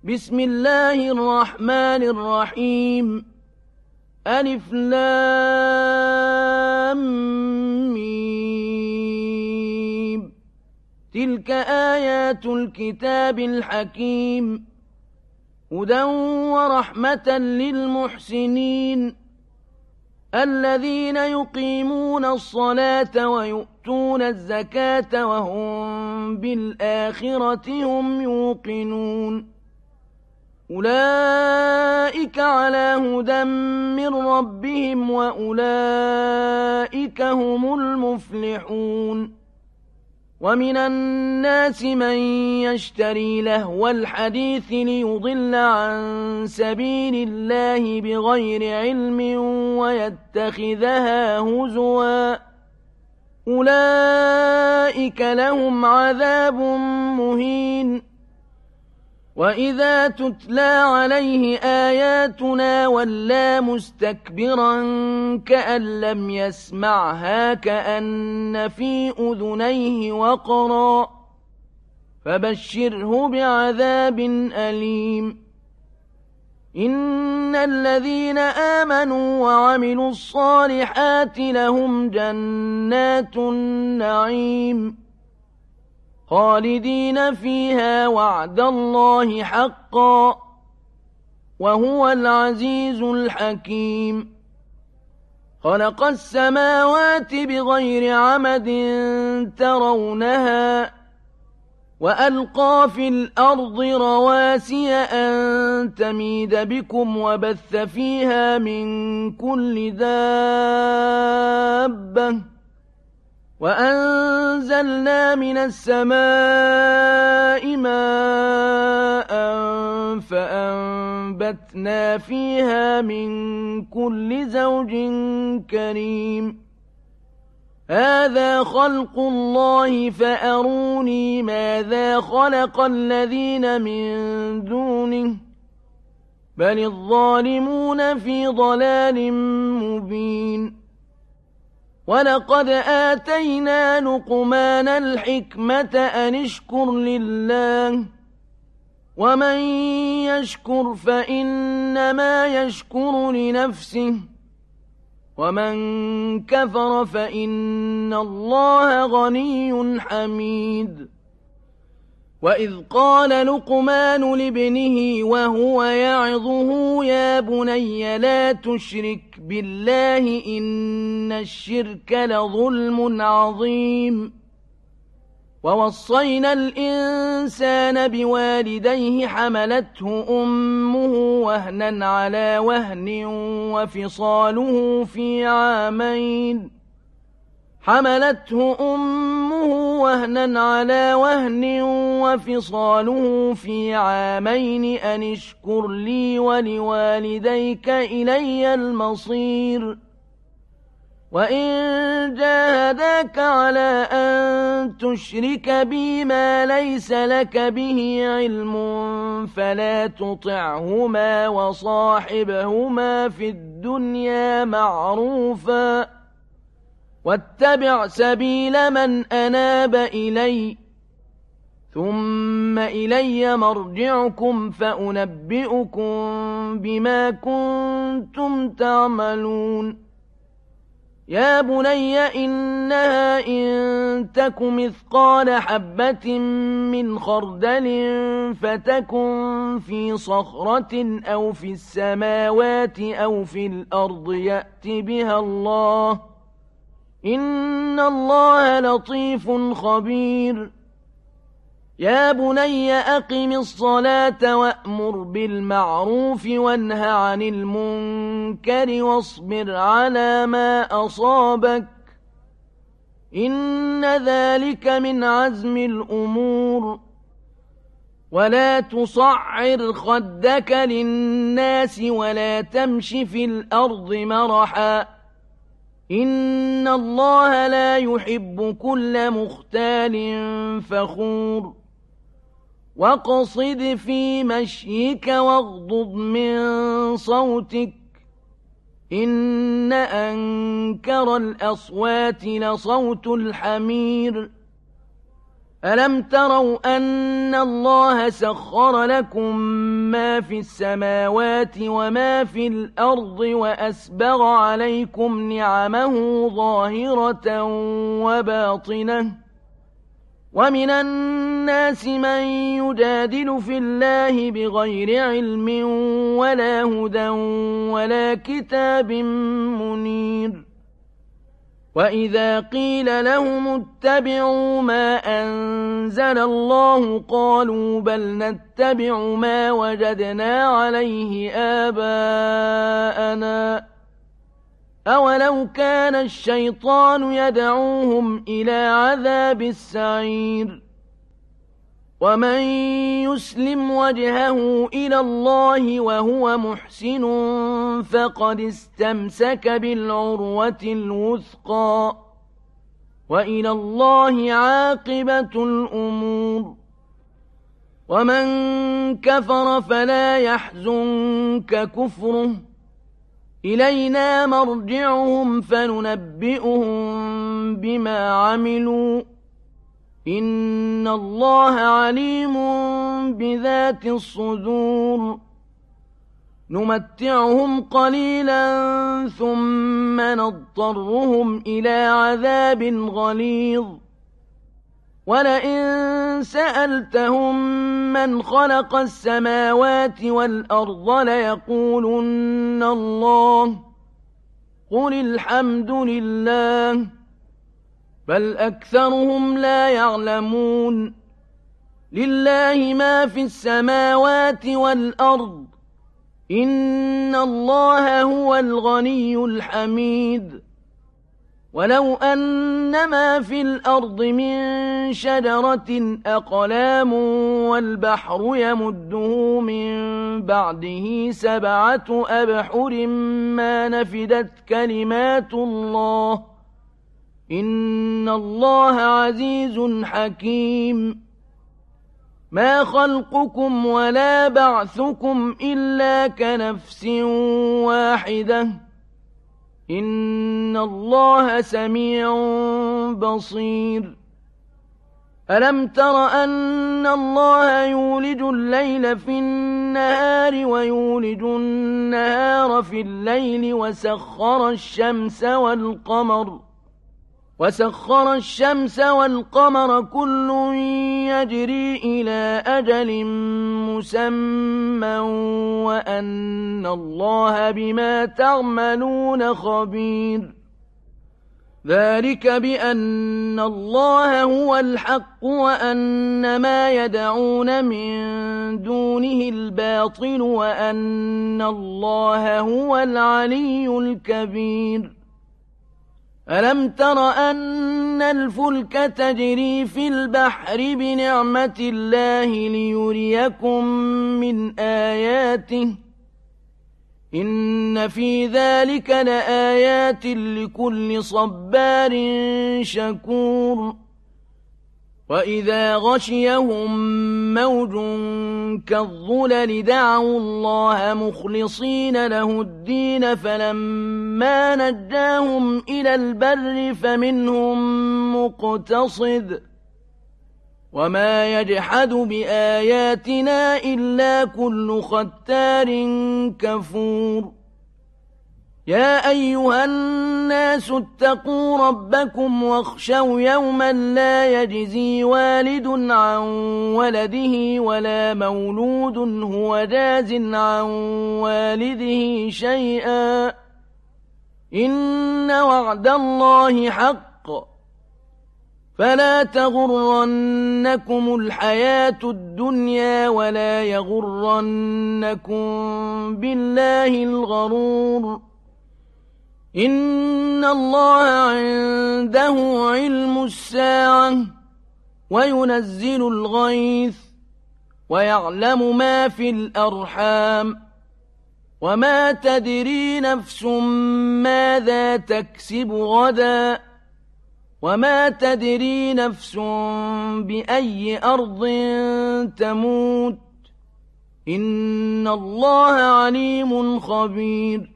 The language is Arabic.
بسم الله الرحمن الرحيم. ألف لام ميم. تلك آيات الكتاب الحكيم، هدى ورحمة للمحسنين الذين يقيمون الصلاة ويؤتون الزكاة وهم بالآخرة هم يوقنون. أولئك على هدى من ربهم وأولئك هم المفلحون. ومن الناس من يشتري لهو الحديث ليضل عن سبيل الله بغير علم ويتخذها هزوا، أولئك لهم عذاب مهين. وإذا تتلى عليه آياتنا ولى مستكبرا كأن لم يسمعها كأن في أذنيه وقرا، فبشره بعذاب أليم. إن الذين آمنوا وعملوا الصالحات لهم جنات النعيم خالدين فيها وعد الله حقا، وهو العزيز الحكيم. خلق السماوات بغير عمد ترونها وألقى في الأرض رواسي أن تميد بكم وبث فيها من كل دابة، وأنزلنا من السماء ماء فأنبتنا فيها من كل زوج كريم. هذا خلق الله فأروني ماذا خلق الذين من دونه، بل الظالمون في ضلال مبين. ولقد آتينا لقمان الحكمة أن اشكر لله، ومن يشكر فإنما يشكر لنفسه، ومن كفر فإن الله غني حميد. وإذ قال لقمان لابنه وهو يعظه يا بني لا تشرك بالله إن الشرك لظلم عظيم. ووصينا الإنسان بوالديه حملته أمه وهنا على وهن وفصاله في عامين أن اشكر لي ولوالديك إلي المصير. وإن جاهداك على أن تشرك بي ما ليس لك به علم فلا تطعهما وصاحبهما في الدنيا معروفا، واتبع سبيل من أناب إلي، ثم إلي مرجعكم فأنبئكم بما كنتم تعملون. يا بني إنها إن تك مثقال حبة من خردل فتكن في صخرة أو في السماوات أو في الأرض يأت بها الله، إن الله لطيف خبير. يا بني أقم الصلاة وأمر بالمعروف وانه عن المنكر واصبر على ما أصابك، إن ذلك من عزم الأمور. ولا تصعر خدك للناس ولا تمش في الأرض مرحا، إن الله لا يحب كل مختال فخور. واقصد في مشيك واغضض من صوتك، إن أنكر الأصوات لصوت الحمير. ألم تروا أن الله سخر لكم ما في السماوات وما في الأرض وأسبغ عليكم نعمه ظاهرة وباطنة ومن الناس من يجادل في الله بغير علم ولا هدى ولا كتاب منير وإذا قيل لهم اتبعوا ما أنزل الله قالوا بل نتبع ما وجدنا عليه آباءنا أولو كان الشيطان يدعوهم إلى عذاب السعير ومن يسلم وجهه إلى الله وهو محسن فقد استمسك بالعروة الوثقى وإلى الله عاقبة الأمور ومن كفر فلا يحزنك كفره إلينا مرجعهم فننبئهم بما عملوا إن الله عليم بذات الصدور نمتعهم قليلا ثم نضطرهم إلى عذاب غليظ ولئن سألتهم من خلق السماوات والأرض ليقولن الله قل الحمد لله بل أكثرهم لا يعلمون لله ما في السماوات والأرض إن الله هو الغني الحميد ولو أن ما في الأرض من شجرة أقلام والبحر يمده من بعده 7 أبحر ما نفدت كلمات الله إن الله عزيز حكيم ما خلقكم ولا بعثكم إلا كنفس واحدة إن الله سميع بصير ألم تر أن الله يولج الليل في النهار ويولج النهار في الليل وسخر الشمس والقمر كل يجري إلى أجل مسمى وأن الله بما تعملون خبير ذلك بأن الله هو الحق وأن ما يدعون من دونه الباطل وأن الله هو العلي الكبير ألم تر أن الفلك تجري في البحر بنعمة الله ليريكم من آياته إن في ذلك لآيات لكل صبار شكور وإذا غشيهم موج كالظلل دعوا الله مخلصين له الدين فلما نجاهم إلى البر فمنهم مقتصد وما يجحد بآياتنا إلا كل ختار كفور يا أيها الناس اتقوا ربكم واخشوا يوما لا يجزي والد عن ولده ولا مولود هو جاز عن والده شيئا إن وعد الله حق فلا تغرنكم الحياة الدنيا ولا يغرنكم بالله الغرور إن الله عنده علم الساعة وينزل الغيث ويعلم ما في الأرحام وما تدري نفس ماذا تكسب غدا وما تدري نفس بأي أرض تموت إن الله عليم خبير